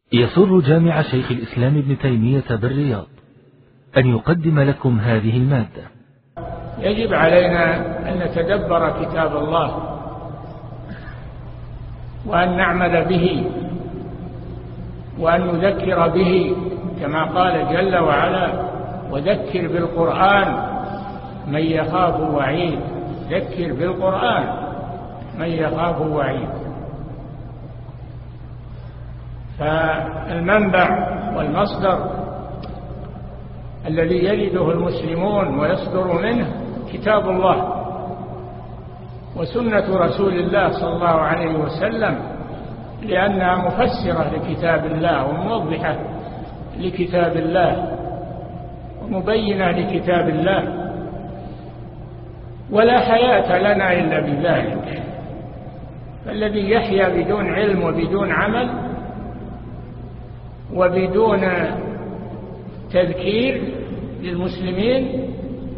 يسر جامع شيخ الإسلام ابن تيمية بالرياض أن يقدم لكم هذه المادة. يجب علينا أن نتدبر كتاب الله وأن نعمل به وأن نذكر به، كما قال جل وعلا: وذكر بالقرآن من يخاف وعيد. ذكر بالقرآن من يخاف وعيد. فالمنبع والمصدر الذي يجده المسلمون ويصدر منه كتاب الله وسنة رسول الله صلى الله عليه وسلم، لأنها مفسرة لكتاب الله وموضحة لكتاب الله ومبينة لكتاب الله، ولا حياة لنا إلا بذلك. فالذي يحيا بدون علم وبدون عمل وبدون تذكير للمسلمين،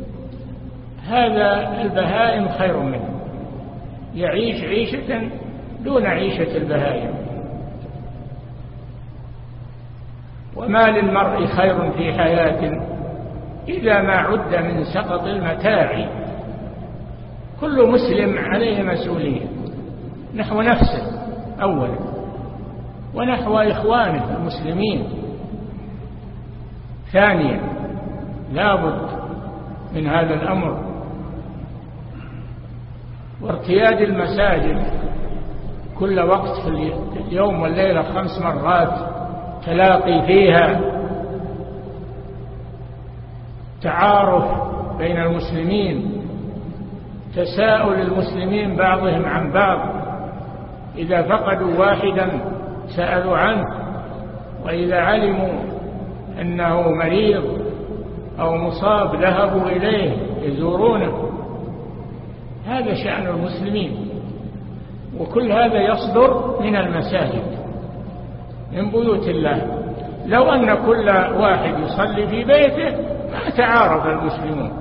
هذا البهائم خير منه، يعيش عيشة دون عيشة البهائم. وما للمرء خير في حياة إذا ما عد من سقط المتاع. كل مسلم عليه مسؤولية نحو نفسه أولا، ونحو إخوانه المسلمين ثانيا. لا بد من هذا الأمر. وارتياد المساجد كل وقت في اليوم والليلة 5 مرات، تلاقي فيها، تعارف بين المسلمين، تساؤل المسلمين بعضهم عن بعض. إذا فقدوا واحدا سألوا عنه، وإذا علموا أنه مريض أو مصاب ذهبوا إليه يزورونه. هذا شأن المسلمين، وكل هذا يصدر من المساجد من بيوت الله. لو أن كل واحد يصلي في بيته ما تعارف المسلمون.